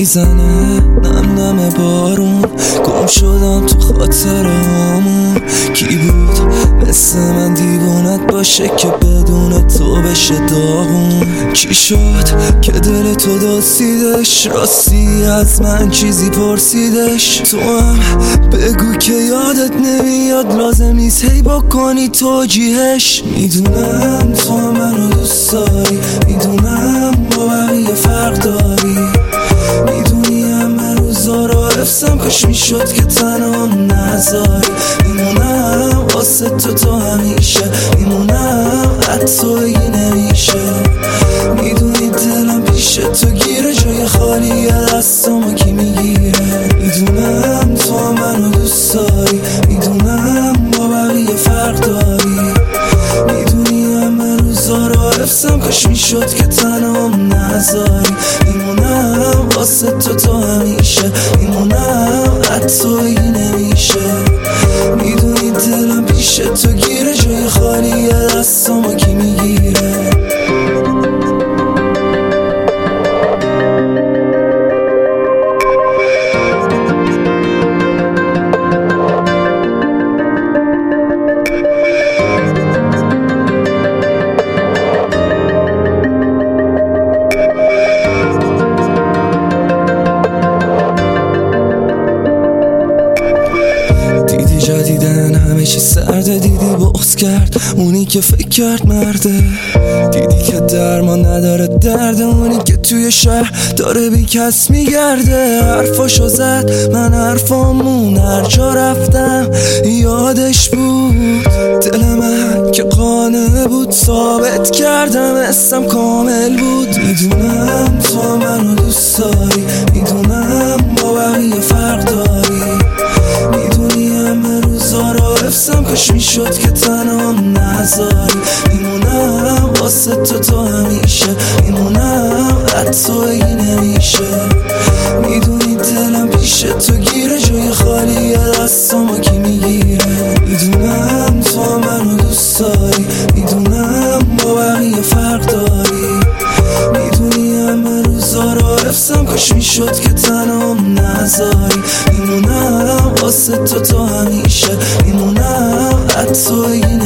میزنه نم نم بارون، گم شدم تو خاطرهامون. کی بود مثل من دیوونت باشه که بدون تو بشه داغون؟ چی شد که دل تو داسیدش؟ راستی از من چیزی پرسیدش؟ تو هم بگو که یادت نمیاد، لازم نیست هی بکنی توجیهش. میدونم تو منو دوست داری، میدونم با بقیه فرق داری، میدونی همه روزا رو حفظم، کاش میشد که تنهام نذاری. میمونم واسه تو همیشه، میمونم حتی اگه نمیشه. میدونی دلم پیش تو گیره، جای خالی دستامو کی میگیره. میدونم تو منو دوست داری، میدونم با بقیه فرق داری، میدونی همه روزا رو حفظم، کاش میشد که تنهام نذاری. میمونم واسه تو همیشه، میمونم حتی اگه نمیشه. میدونی دلم پیش تو گیره، جای خالی دستامو کی میگیره. جدیدن همه چی سرده، دیدی بغض کرد اونی که فکر کرد مرده، دیدی که درمان نداره درد اونی که توی شهر داره بی کس میگرده. حرفاشو زد من حرفامون، هر جا رفتم یادش بود. دل من که قانع بود ثابت کردم اسم کامل بود. میدونم تو منو دوست داری، میدونم با بقیه فرق داری، میدونی همه روزا رو حفظم، کاش میشد که تنهام نذاری. میمونم واسه تو همیشه، میمونم حتی اگه نمیشه. میدونی دلم پیش تو گیره، جای خالی دستامو کی میگیره. میدونم تو منو دوست داری، میدونم با بقیه فرق داری، میدونی همه روزا رو حفظم، کاش میشد که تنهام نذاری. میمونم واسه تو همیشه، میمونم حتی اگه